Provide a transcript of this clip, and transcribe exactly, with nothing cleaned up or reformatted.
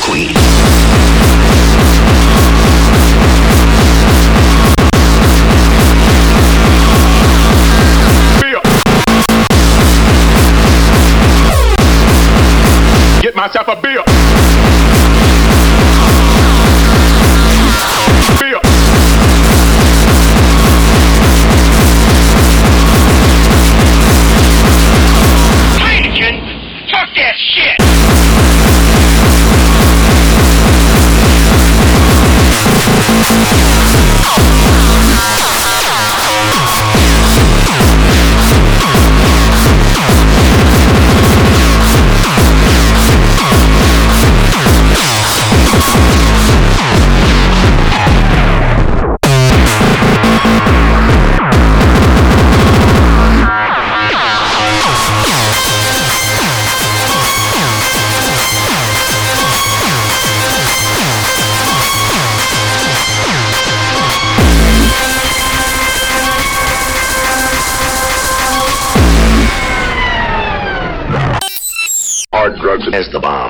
queen. Get myself a beer. Beer. Heineken, fuck that shit. Hard drugs As the bomb.